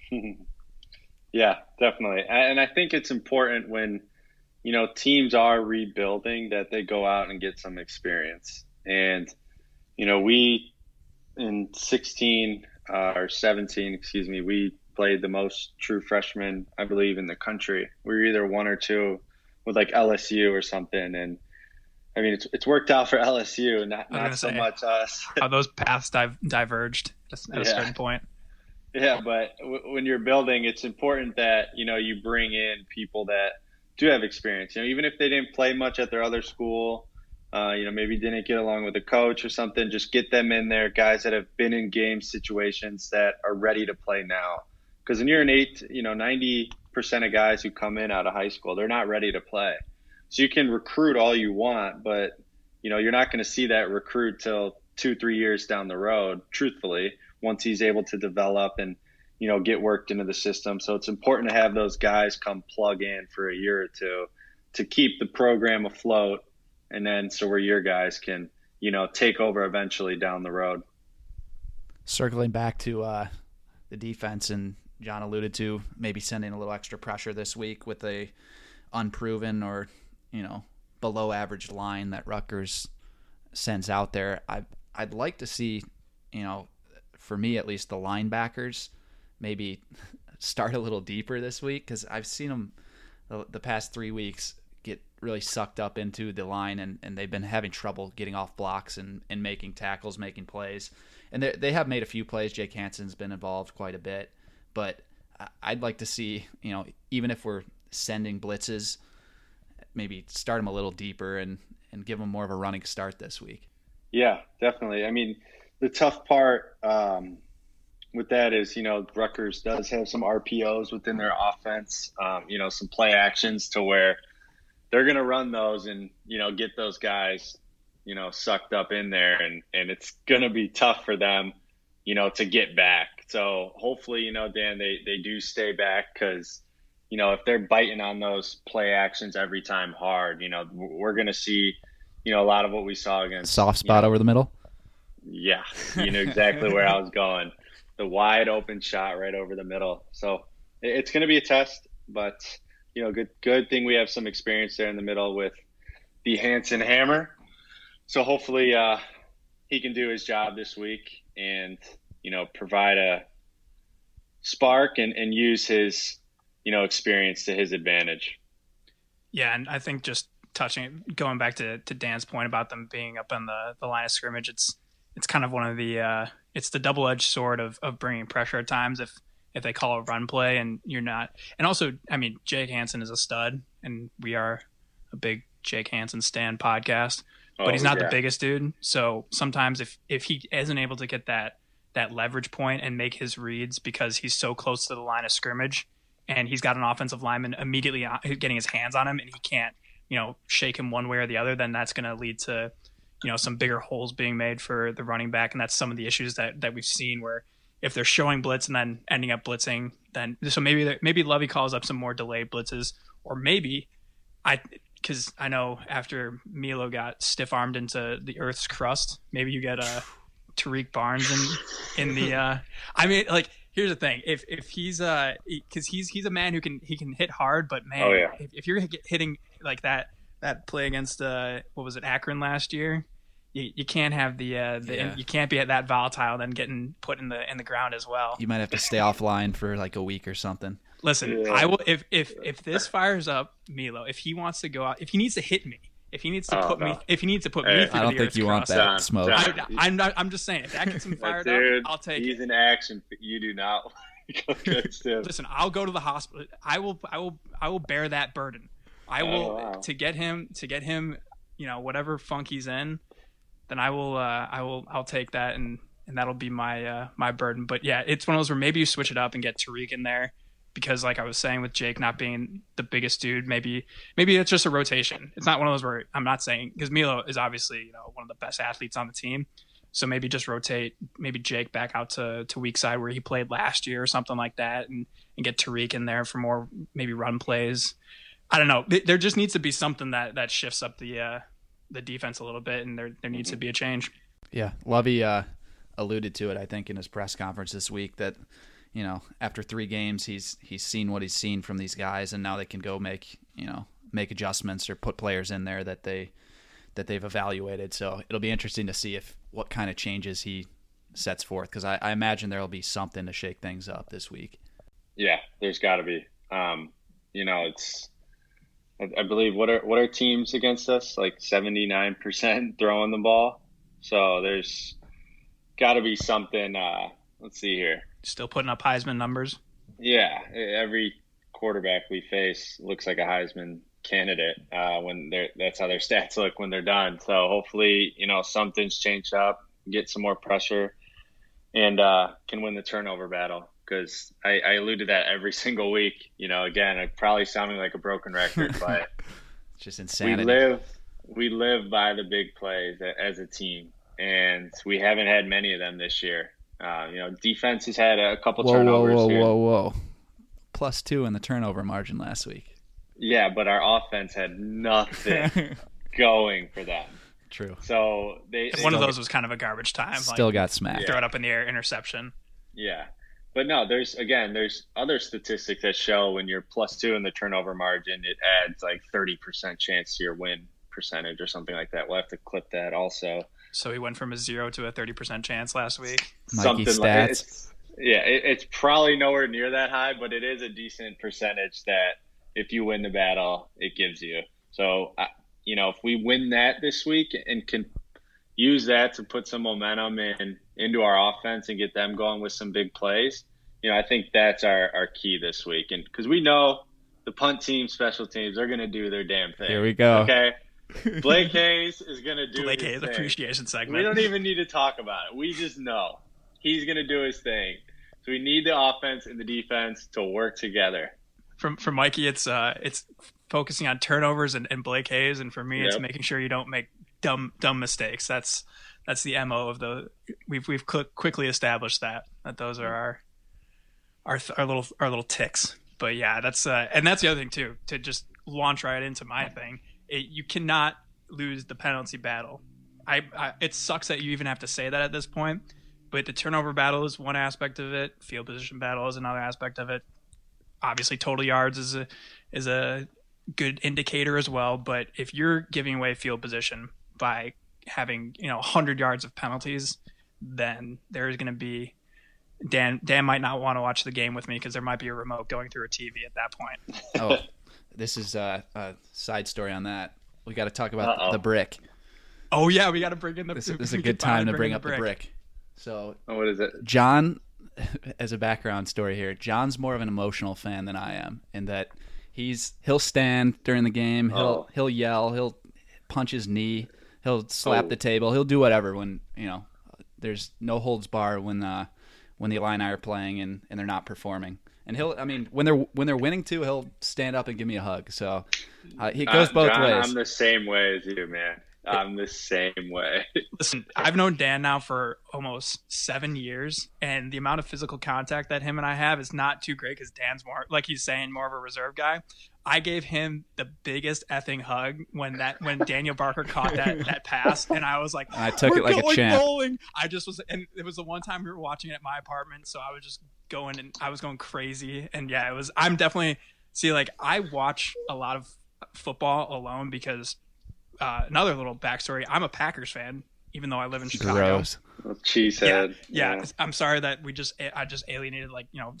Yeah, definitely. And I think it's important when teams are rebuilding that they go out and get some experience. And we in 16 or 17, we played the most true freshmen, I believe, in the country. We were either 1 or 2 with like LSU or something. And I mean, it's worked out for LSU, not so much us. How those paths diverged at a certain point. Yeah, but when you're building, it's important that, you bring in people that do have experience. Even if they didn't play much at their other school, maybe didn't get along with the coach or something, just get them in there, guys that have been in game situations that are ready to play now. Because when you're 90% of guys who come in out of high school, they're not ready to play. So you can recruit all you want, but, you're not going to see that recruit till 2-3 years down the road, truthfully, once he's able to develop and, get worked into the system. So it's important to have those guys come plug in for a year or 2 to keep the program afloat. And then so where your guys can, take over eventually down the road. Circling back to the defense, and John alluded to maybe sending a little extra pressure this week with a unproven or below average line that Rutgers sends out there. I'd like to see, for me at least, the linebackers maybe start a little deeper this week, because I've seen them the past 3 weeks get really sucked up into the line, and they've been having trouble getting off blocks and making tackles, making plays. And they have made a few plays. Jake Hansen's been involved quite a bit. But I'd like to see, even if we're sending blitzes, maybe start them a little deeper and give them more of a running start this week. Yeah, definitely. I mean, the tough part with that is, Rutgers does have some RPOs within their offense, some play actions to where they're going to run those and, get those guys, sucked up in there. And it's going to be tough for them, to get back. So hopefully, Dan, they do stay back, because, if they're biting on those play actions every time hard, we're going to see, a lot of what we saw against. Soft spot over the middle? Yeah, you know exactly where I was going. The wide open shot right over the middle. So it's going to be a test, but, good thing we have some experience there in the middle with the Hansen hammer. So hopefully he can do his job this week and, provide a spark and use his, experience to his advantage. Yeah, and I think just going back to Dan's point about them being up on the line of scrimmage, it's kind of one of the it's the double-edged sword of bringing pressure at times if they call a run play and you're not. And also, I mean, Jake Hansen is a stud, and we are a big Jake Hansen stan podcast, but he's not the biggest dude. So sometimes if he isn't able to get that leverage point and make his reads because he's so close to the line of scrimmage and he's got an offensive lineman immediately getting his hands on him and he can't, shake him one way or the other, then that's going to lead to, some bigger holes being made for the running back. And that's some of the issues that we've seen, where if they're showing blitz and then ending up blitzing, then so maybe Lovey calls up some more delayed blitzes, or maybe because I know after Milo got stiff-armed into the earth's crust, maybe you get Tariq Barnes in the I mean, like, here's the thing, if he's because he's a man who can hit hard, but man, if you're hitting like that play against what was it, Akron last year, you can't have you can't be at that volatile then getting put in the ground as well. You might have to stay offline for like a week or something. Listen, I will if this fires up Milo, if he wants to go out, if he needs to hit me, if he needs to put me through I don't think you want that smoke. I'm just saying, if that gets him fired up, I'll take he's it. in action. You do not. Listen, I'll go to the hospital. I will bear that burden. I will to get him, whatever funk he's in, then I'll take that and that'll be my burden. But yeah, it's one of those where maybe you switch it up and get Tariq in there, because like I was saying with Jake not being the biggest dude, maybe it's just a rotation. It's not one of those where I'm not saying, because Milo is obviously one of the best athletes on the team, so maybe just rotate maybe Jake back out to weak side where he played last year or something like that, and get Tariq in there for more maybe run plays. I don't know. There just needs to be something that shifts up the defense a little bit, and there needs to be a change. Yeah, Lovey alluded to it, I think, in his press conference this week, that after 3 games, he's seen what he's seen from these guys, and now they can go make adjustments or put players in there that they've evaluated. So it'll be interesting to see what kind of changes he sets forth, because I imagine there'll be something to shake things up this week. Yeah, there's got to be. It's. I believe what are teams against us, like 79% throwing the ball. So there's got to be something. Let's see here. Still putting up Heisman numbers. Yeah, every quarterback we face looks like a Heisman candidate that's how their stats look when they're done. So hopefully, something's changed up, get some more pressure, and can win the turnover battle. Because I allude to that every single week. Again, I'm probably sounding like a broken record, but it's just insanity. We live by the big plays as a team, and we haven't had many of them this year. Defense has had a couple turnovers. Whoa. +2 in the turnover margin last week. Yeah, but our offense had nothing going for them. True. So one of those was kind of a garbage time. Still got smacked. Throw it up in the air, interception. Yeah. But no, there's other statistics that show when you're +2 in the turnover margin, it adds like 30% chance to your win percentage or something like that. We'll have to clip that also. So he went from a 0 to a 30% chance last week. Mikey Something stats. It's probably nowhere near that high, but it is a decent percentage that if you win the battle, it gives you. So, if we win that this week and can use that to put some momentum into our offense and get them going with some big plays, I think that's our key this week. And because we know the punt team, special teams, they're going to do their damn thing. Here we go. Okay. Blake Hayes is going to do Blake his Hayes thing. appreciation segment. We don't even need to talk about it. We just know he's going to do his thing. So we need the offense and the defense to work together. For Mikey, it's focusing on turnovers and Blake Hayes, and for me, it's making sure you don't make dumb mistakes. That's the MO of the. We've quickly established that those are our little ticks. But yeah, that's and that's the other thing too. To just launch right into my thing. You cannot lose the penalty battle. It sucks that you even have to say that at this point, but the turnover battle is one aspect of it. Field position battle is another aspect of it. Obviously, total yards is a good indicator as well. But if you're giving away field position by having 100 yards of penalties, then there is going to be Dan might not want to watch the game with me because there might be a remote going through a TV at that point. Oh. This is a side story on that. We got to talk about the brick. Oh yeah, we got to bring in the. This is a good time to bring up the brick. So, what is it? John, as a background story here, John's more of an emotional fan than I am, in that he'll stand during the game, he'll yell, he'll punch his knee, he'll slap the table, he'll do whatever when there's no holds bar when the Illini are playing and they're not performing. And when they're winning too, he'll stand up and give me a hug. So he goes both John, ways. I'm the same way as you, man. I'm the same way. Listen, I've known Dan now for almost 7 years, and the amount of physical contact that him and I have is not too great because Dan's more, like he's saying, more of a reserve guy. I gave him the biggest effing hug when Daniel Barker caught that pass, and I was like, I took it like a champ. Bowling. I just was, and it was the one time we were watching it at my apartment, so I was just going and I was going crazy, and yeah, it was. I'm definitely I watch a lot of football alone because another little backstory. I'm a Packers fan, even though I live in Chicago. Gross. Cheesehead. Yeah. I'm sorry that I just alienated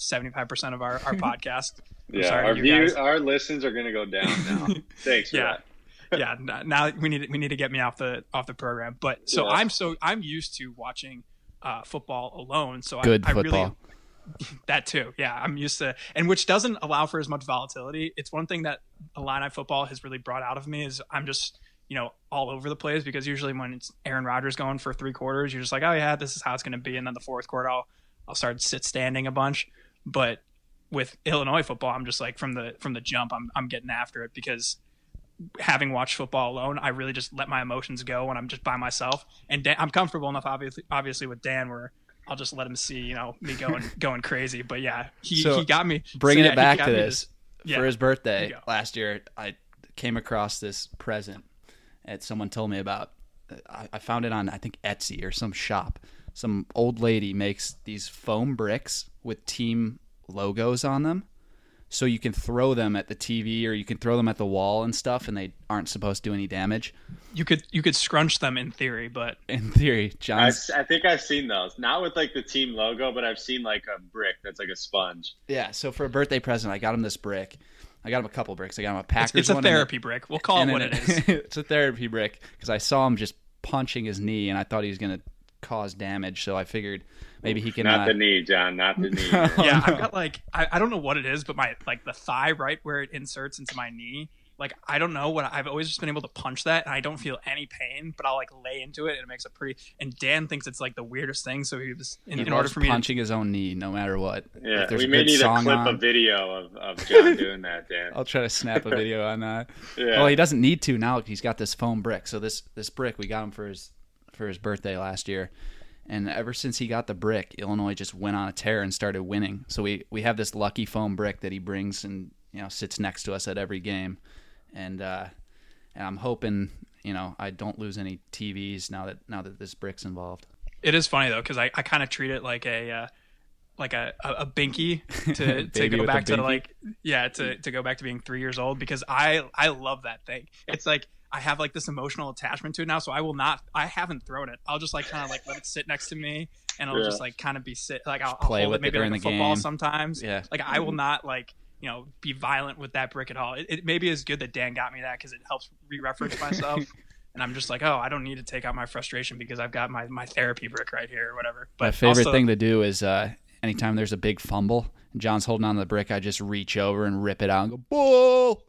75% of our podcast. Yeah, our listens are gonna go down now. Thanks for that. Yeah, now we need to get me off the program. But so I'm used to watching football alone. So Good I football. Really, that too. Yeah, I'm used to, and which doesn't allow for as much volatility. It's one thing that Illini football has really brought out of me is I'm just all over the place, because usually when it's Aaron Rodgers going for 3 quarters, you're just like, oh yeah, this is how it's going to be, and then the 4th quarter I'll start standing a bunch. But with Illinois football, I'm just like from the jump, I'm getting after it, because having watched football alone, I really just let my emotions go when I'm just by myself, and I'm comfortable enough obviously with Dan where I'll just let him see me going crazy. But yeah, he got me bringing it back to this. Yeah, for his birthday last year. I came across this present that someone told me about. I found it on, I think, Etsy or some shop. Some old lady makes these foam bricks with team logos on them, so you can throw them at the TV or you can throw them at the wall and stuff, and they aren't supposed to do any damage. You could scrunch them in theory, but in theory, John. I think I've seen those. Not with the team logo, but I've seen a brick that's like a sponge. Yeah. So for a birthday present, I got him this brick. I got him a couple bricks. I got him a Packers one. It's a therapy brick. We'll call it what it is. It's a therapy brick, because I saw him just punching his knee, and I thought he was going to cause damage. So I figured maybe he can. Not the knee, John. Not the knee. Yeah, I've got I don't know what it is, but my the thigh right where it inserts into my knee. I don't know what I've always just been able to punch that, and I don't feel any pain, but I'll lay into it, and it makes it pretty. And Dan thinks it's the weirdest thing, so he was in order for me punching his own knee, no matter what. Yeah, we may need to clip a video of John doing that, Dan. I'll try to snap a video on that. Yeah. Well, he doesn't need to now. He's got this foam brick. So this brick, we got him for his birthday last year, and ever since he got the brick, Illinois just went on a tear and started winning. So we have this lucky foam brick that he brings and sits next to us at every game. And I'm hoping I don't lose any TVs now that this brick's involved. It is funny though, because I kind of treat it like like a binky to go back to like to go back to being 3 years old, because I love that thing. It's like I have like this emotional attachment to it now, so I haven't thrown it. I'll just like kind of like let it sit next to me, and I'll just like kind of be like I'll play hold with it maybe it like during a the football game sometimes. Yeah, like I will not like be violent with that brick at all. It maybe is good that Dan got me that because it helps re-reference myself. And I'm just like, oh, I don't need to take out my frustration because I've got my therapy brick right here or whatever. But my favorite thing to do is anytime there's a big fumble and John's holding on to the brick, I just reach over and rip it out and go, bull.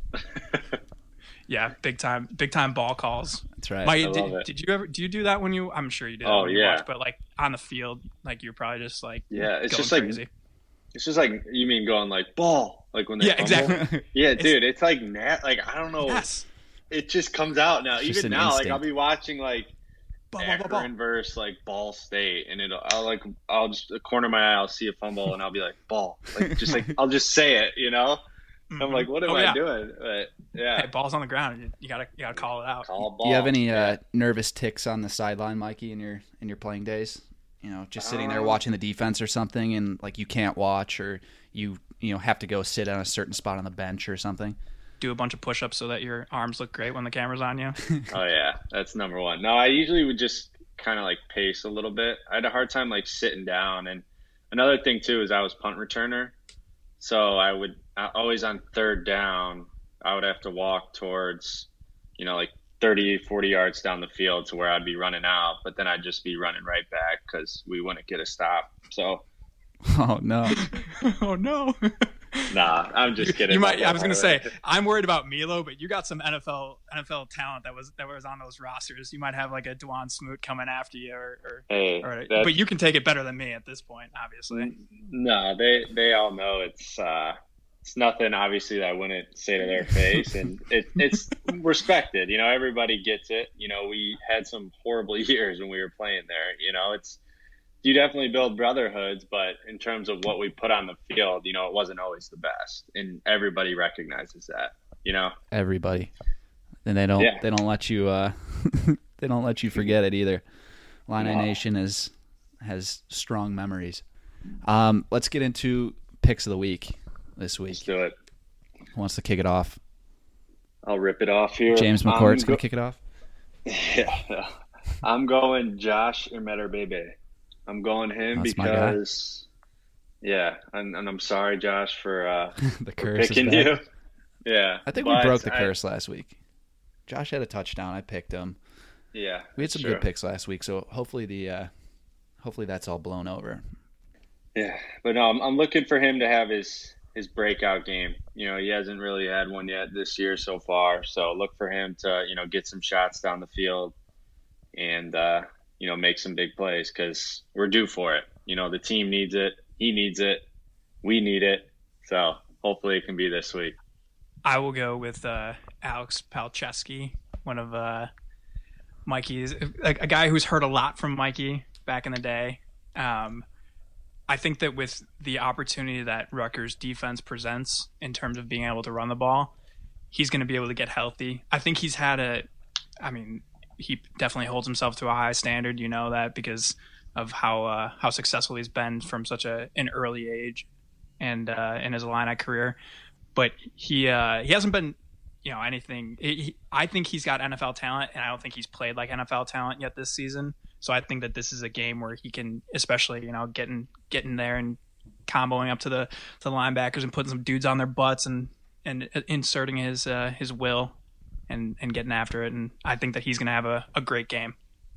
Yeah, big time ball calls. That's right. Did you ever? Do you do that when you? I'm sure you did. Oh yeah. But like on the field, like you're probably just like it's just crazy. Like it's just like you mean going like ball like when they fumble? Exactly. Yeah, dude, it's like like I don't know. Yes. It just comes out now. It's even now, like I'll be watching like Akron versus like Ball State, and I'll just corner my eye, I'll see a fumble, and I'll be like ball, like just like I'll just say it, Mm-hmm. I'm like, what am I doing? But yeah, hey, ball's on the ground. You gotta call it out. Call ball. Do you have any nervous ticks on the sideline, Mikey, in your playing days? Just sitting there watching the defense or something, and like you can't watch, or you have to go sit on a certain spot on the bench or something. Do a bunch of push-ups so that your arms look great when the camera's on you. Oh yeah, that's number one. No, I usually would just kind of like pace a little bit. I had a hard time like sitting down, and another thing too is I was punt returner, so I would always on third down I would have to walk towards like 30, 40 yards down the field to where I'd be running out, but then I'd just be running right back because we wouldn't get a stop. So oh no. Oh no. Nah, I'm just kidding. You might. I was gonna say I'm worried about Milo, but you got some NFL talent that was on those rosters. You might have like a Dwan Smoot coming after you, but you can take it better than me at this point, obviously. No, they all know it's nothing. Obviously, that I wouldn't say to their face, and it's respected. Everybody gets it. We had some horrible years when we were playing there. You definitely build brotherhoods, but in terms of what we put on the field, it wasn't always the best, and everybody recognizes that. Everybody, and they don't let you they don't let you forget it either. Illini Nation has strong memories. Let's get into picks of the week this week. Let's do it. Who wants to kick it off? I'll rip it off here. James McCourt's going to kick it off. Yeah, I'm going Josh Imetorbhebhe. I'm going him because, and I'm sorry, Josh, for the curse picking you. Yeah, I think we broke the curse last week. Josh had a touchdown. I picked him. Yeah, we had some good picks last week, so hopefully that's all blown over. Yeah, but no, I'm looking for him to have his breakout game. He hasn't really had one yet this year so far, so look for him to get some shots down the field and make some big plays because we're due for it. The team needs it. He needs it. We need it. So hopefully it can be this week. I will go with Alex Palczewski, one of Mikey's, a guy who's heard a lot from Mikey back in the day. I think that with the opportunity that Rutgers defense presents in terms of being able to run the ball, he's going to be able to get healthy. I think he's had he definitely holds himself to a high standard, that because of how successful he's been from such an early age and in his Illini career. But he hasn't been, anything. I think he's got NFL talent, and I don't think he's played like NFL talent yet this season. So I think that this is a game where he can, especially, getting there and comboing up to the linebackers and putting some dudes on their butts and inserting his will. And getting after it, and I think that he's going to have a great game.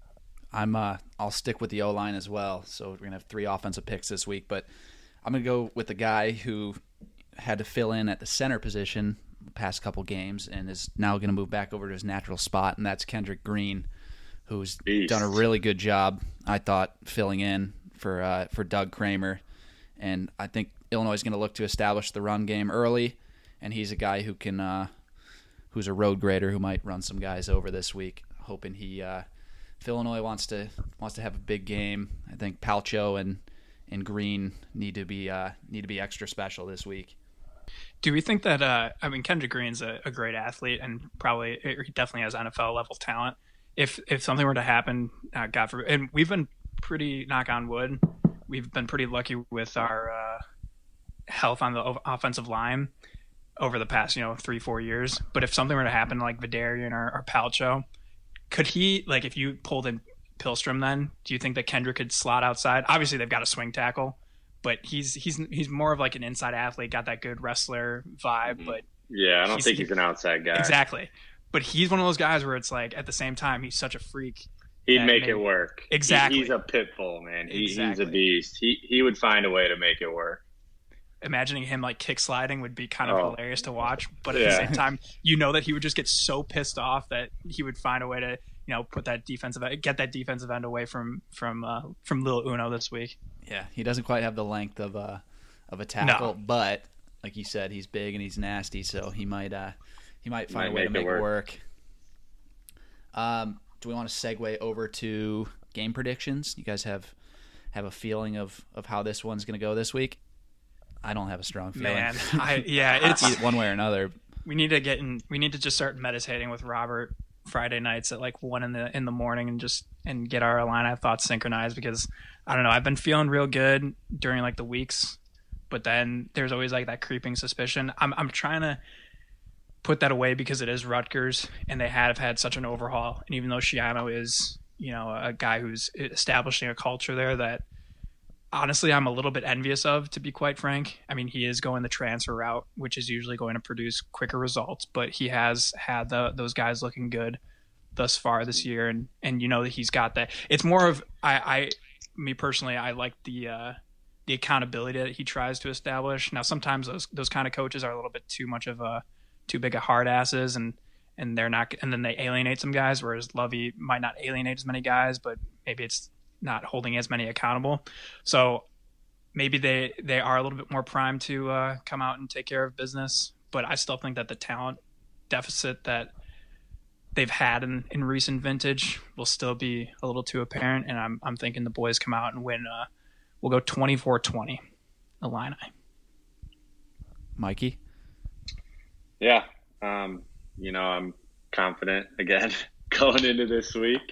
I'll stick with the O-line as well. So we're going to have 3 offensive picks this week, but I'm going to go with the guy who had to fill in at the center position the past couple games and is now going to move back over to his natural spot, and that's Kendrick Green, who's done a really good job, I thought, filling in for Doug Kramer. And I think Illinois is going to look to establish the run game early, and he's a guy who can who's a road grader who might run some guys over this week. Hoping if Illinois wants to have a big game, I think Palcho and Green need to be extra special this week. Do we think that Kendrick Green's a great athlete and he definitely has NFL level talent. If something were to happen, God forbid, and we've been pretty, knock on wood, we've been pretty lucky with our health on the offensive line over the past 3-4 years. But if something were to happen to like Vidarian or Palcho, could he, like, if you pulled in Pihlstrom, then do you think that Kendrick could slot outside? Obviously they've got a swing tackle, but he's more of like an inside athlete, got that good wrestler vibe. But yeah, I don't think he's an outside guy. Exactly. But he's one of those guys where it's like, at the same time, he's such a freak. He'd make it work. Exactly. He's a pit bull, man. He's a beast. He would find a way to make it work. Imagining him like kick sliding would be kind of hilarious to watch. But at the same time, that he would just get so pissed off that he would find a way to, put that get that defensive end away from Lil Uno this week. Yeah, he doesn't quite have the length of a tackle, but like you said, he's big and he's nasty, so he might find a way to make it work. Do we want to segue over to game predictions? You guys have a feeling of how this one's going to go this week? I don't have a strong feeling. Man, it's one way or another. We need to just start meditating with Robert Friday nights at like 1 in the morning and get our Illini thoughts synchronized, because I don't know, I've been feeling real good during like the weeks, but then there's always like that creeping suspicion. I'm trying to put that away because it is Rutgers and they have had such an overhaul, and even though Schiano is a guy who's establishing a culture there that honestly I'm a little bit envious of, to be quite frank. I mean, he is going the transfer route, which is usually going to produce quicker results, but he has had those guys looking good thus far this year, and that he's got that. It's more of me personally, I like the accountability that he tries to establish. Now sometimes those kind of coaches are a little bit too big of hard asses, and they're not, and then they alienate some guys, whereas Lovey might not alienate as many guys, but maybe it's not holding as many accountable. So maybe they are a little bit more primed to come out and take care of business, but I still think that the talent deficit that they've had in recent vintage will still be a little too apparent, and I'm thinking the boys come out and win. We'll go 24-20 Illini. Mikey? Yeah, I'm confident again going into this week.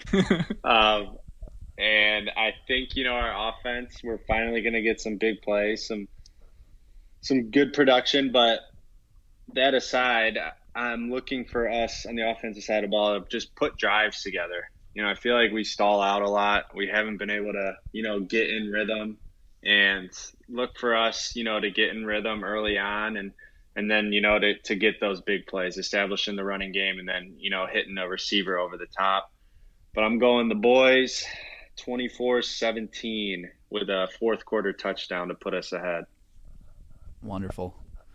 And I think, our offense, we're finally going to get some big plays, some good production. But that aside, I'm looking for us on the offensive side of the ball to just put drives together. I feel like we stall out a lot. We haven't been able to, get in rhythm, and look for us, to get in rhythm early on, and then, to get those big plays, establishing the running game, and then, hitting a receiver over the top. But I'm going the boys 24-17 with a fourth quarter touchdown to put us ahead. Wonderful.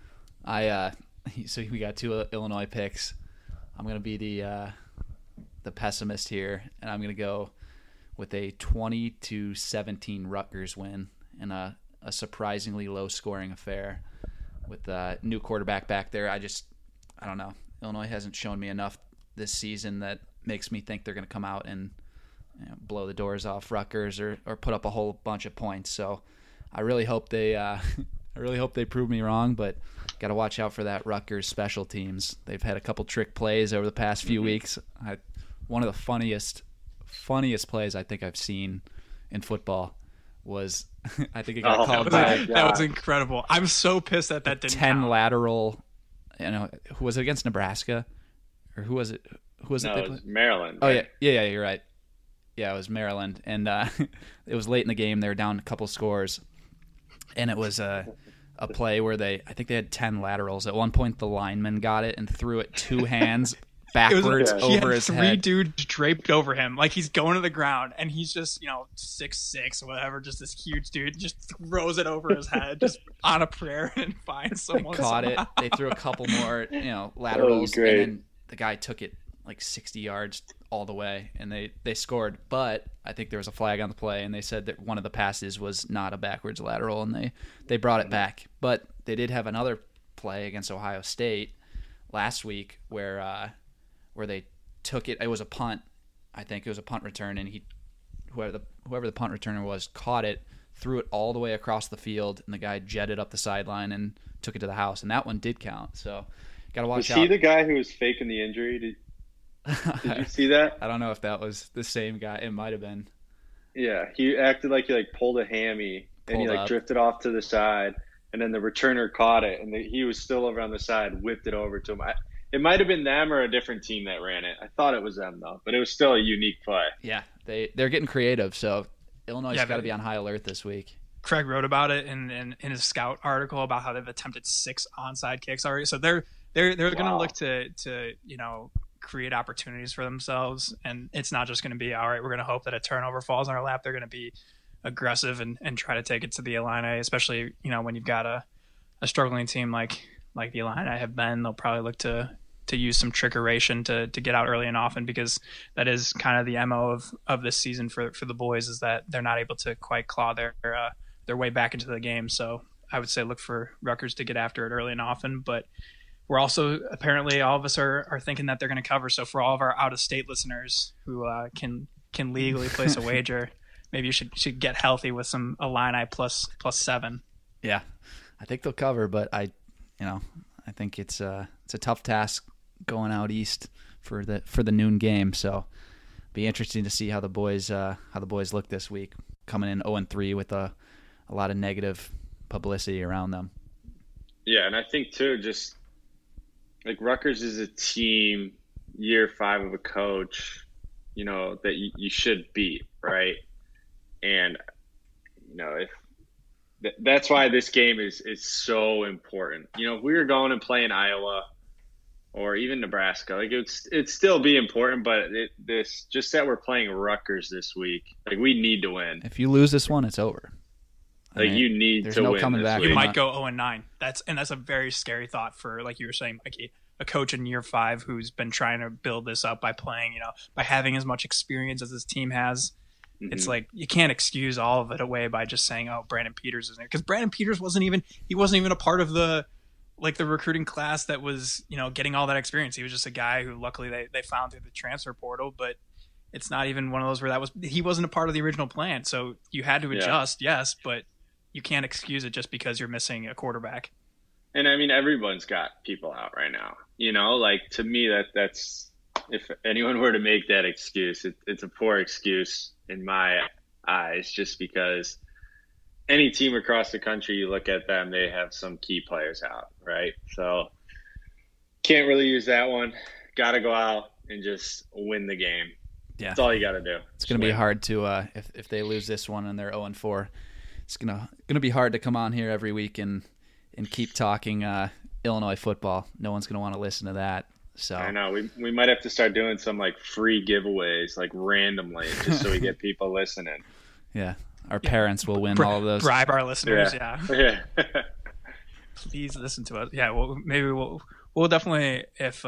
So we got 2 Illinois picks. I'm going to be the pessimist here, and I'm going to go with a 20-17 Rutgers win in a surprisingly low-scoring affair with a new quarterback back there. I don't know. Illinois hasn't shown me enough this season that makes me think they're going to come out and blow the doors off Rutgers or put up a whole bunch of points. So I really hope they prove me wrong, but got to watch out for that Rutgers special teams. They've had a couple trick plays over the past few weeks. One of the funniest plays I think I've seen in football was I think it got called back. That was incredible. I'm so pissed that didn't 10 count. Lateral. Who was it against Nebraska? Or who was it? Who was it? It was Maryland. Oh, right? Yeah, you're right. Yeah, it was Maryland. And it was late in the game. They were down a couple scores. And it was a play where I think they had 10 laterals. At one point, the lineman got it and threw it 2 hands backwards over his head. He had 3 dudes draped over him. Like he's going to the ground, and he's just, 6'6", whatever, just this huge dude, just throws it over his head, just on a prayer, and finds someone. Caught somehow. it. They threw a couple more, laterals. And then the guy took it like 60 yards all the way, and they scored. But I think there was a flag on the play, and they said that one of the passes was not a backwards lateral, and they brought it back. But they did have another play against Ohio State last week where they took it. It was a punt. I think it was a punt return, and whoever the punt returner was caught it, threw it all the way across the field, and the guy jetted up the sideline and took it to the house, and that one did count. So got to watch out. Was he the guy who was faking the injury? Did you see that? I don't know if that was the same guy. It might have been. Yeah, he acted like he pulled a hammy and he drifted off to the side, and then the returner caught it, and he was still over on the side, whipped it over to him. It might have been them or a different team that ran it. I thought it was them though, but it was still a unique play. Yeah, they're getting creative, so Illinois has got to be on high alert this week. Craig wrote about it in his scout article about how they've attempted 6 onside kicks already. So they're going to look to create opportunities for themselves, and it's not just going to be all right, we're going to hope that a turnover falls on our lap. They're going to be aggressive and try to take it to the Illini, especially when you've got a struggling team like the Illini have been. They'll probably look to use some trickeration to get out early and often, because that is kind of the MO of this season for the boys, is that they're not able to quite claw their way back into the game. So I would say look for Rutgers to get after it early and often, but we're also, apparently all of us are thinking that they're going to cover. So for all of our out-of-state listeners who can legally place a wager, maybe you should get healthy with some Illini plus 7. Yeah, I think they'll cover, but I think it's a tough task going out east for the noon game. So be interesting to see how the boys look this week, coming in 0-3 with a lot of negative publicity around them. Yeah, and I think too, just like Rutgers is a team, year 5 of a coach, that you should beat, right? And if that's why this game is so important. If we were going and playing Iowa or even Nebraska, like it'd still be important, but just that we're playing Rutgers this week, like we need to win. If you lose this one, it's over. You need there's to no win. Coming back. You might go 0-9. That's a very scary thought for, like you were saying, like a coach in year 5 who's been trying to build this up by playing, by having as much experience as this team has. Mm-hmm. It's like you can't excuse all of it away by just saying, "Oh, Brandon Peters isn't there," because Brandon Peters wasn't even a part of the recruiting class that was getting all that experience. He was just a guy who luckily they found through the transfer portal, but it's not even one of those where he wasn't a part of the original plan. So you had to adjust, yes, but you can't excuse it just because you're missing a quarterback. And I mean, everyone's got people out right now. To me, that's if anyone were to make that excuse, it's a poor excuse in my eyes, just because any team across the country, you look at them, they have some key players out, right? So can't really use that one. Got to go out and just win the game. Yeah, that's all you got to do. It's going to be hard to if they lose this one and they're 0-4. It's gonna be hard to come on here every week and keep talking Illinois football. No one's gonna want to listen to that. So I know we might have to start doing some free giveaways randomly, just so we get people listening. Yeah, our parents will win all of those. Bribe our listeners. Yeah. Please listen to us. Yeah. Well, maybe we'll definitely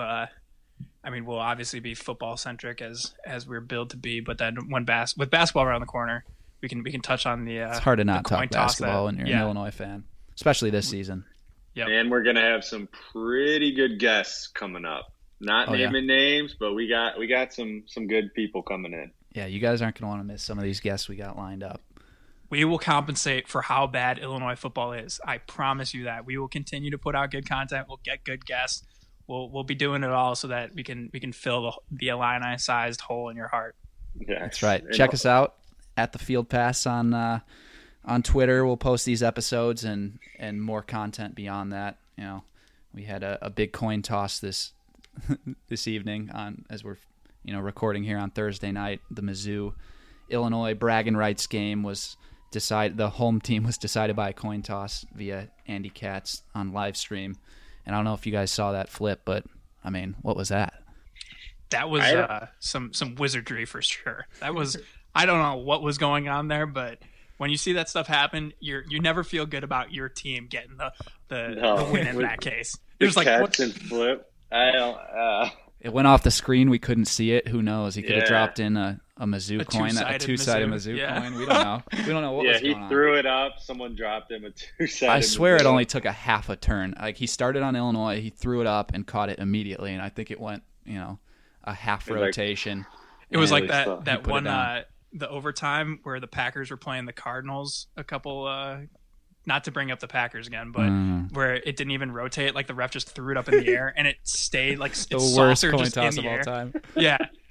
we'll obviously be football centric as we're billed to be, but then with basketball around the corner, we can touch on the. It's hard to not talk basketball when you're an Illinois fan, especially this season. Yep. And we're gonna have some pretty good guests coming up. Not naming names, but we got some good people coming in. Yeah, you guys aren't gonna want to miss some of these guests we got lined up. We will compensate for how bad Illinois football is. I promise you that. We will continue to put out good content. We'll get good guests. We'll be doing it all so that we can fill the Illini-sized hole in your heart. Yeah, that's right. Check us out at the Field Pass on Twitter. We'll post these episodes and more content beyond that. We had a big coin toss this evening as we're recording here on Thursday night. The Mizzou Illinois bragging rights game was decided. The home team was decided by a coin toss via Andy Katz on live stream. And I don't know if you guys saw that flip, but I mean, what was that? That was some wizardry for sure. That was. I don't know what was going on there, but when you see that stuff happen, you never feel good about your team getting the win in that case. You're just catch and flip. I don't. It went off the screen. We couldn't see it. Who knows? He could have dropped in a Mizzou coin, a two-sided Mizzou coin. We don't know. We don't know what was going on. Yeah, he threw it up. Someone dropped him a two-sided. I swear it only took a half a turn. Like he started on Illinois, he threw it up and caught it immediately, and I think it went, a half rotation. It was like that one. The overtime where the Packers were playing the Cardinals a couple, not to bring up the Packers again, but where it didn't even rotate. Like the ref just threw it up in the air and it stayed like the worst coin toss of all time. Yeah.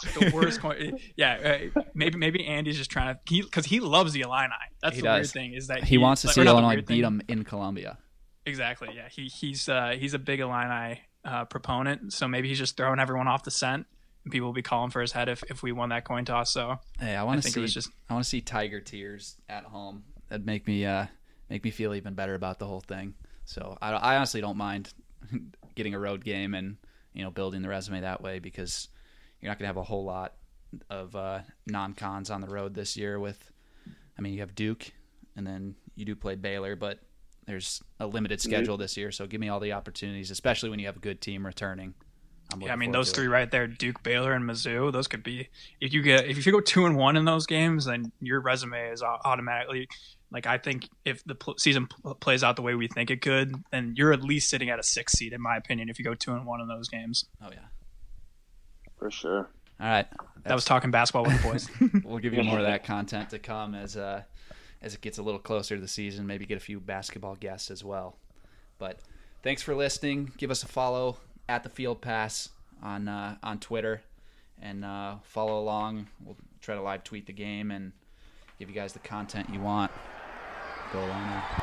The worst coin. Yeah, maybe Andy's just trying to because he loves the Illini. That's the weird thing is that he wants to see Illinois beat them in Columbia. Exactly. Yeah, he's a big Illini proponent. So maybe he's just throwing everyone off the scent, and people will be calling for his head if we won that coin toss. So hey, I want to see Tiger tears at home. That'd make me feel even better about the whole thing. So I honestly don't mind getting a road game and building the resume that way, because you're not going to have a whole lot of non-cons on the road this year. You have Duke, and then you do play Baylor, but there's a limited schedule this year. So give me all the opportunities, especially when you have a good team returning. Those three right there, Duke, Baylor, and Mizzou, those could be, if you go 2-1 in those games, then your resume is automatically, like, I think if the season plays out the way we think it could, then you're at least sitting at a 6 seed, in my opinion, if you go 2-1 in those games. Oh yeah, for sure. All right, that was talking basketball with the boys. We'll give you more of that content to come as it gets a little closer to the season. Maybe get a few basketball guests as well. But thanks for listening. Give us a follow at the Field Pass on Twitter, and follow along. We'll try to live tweet the game and give you guys the content you want. Go along now.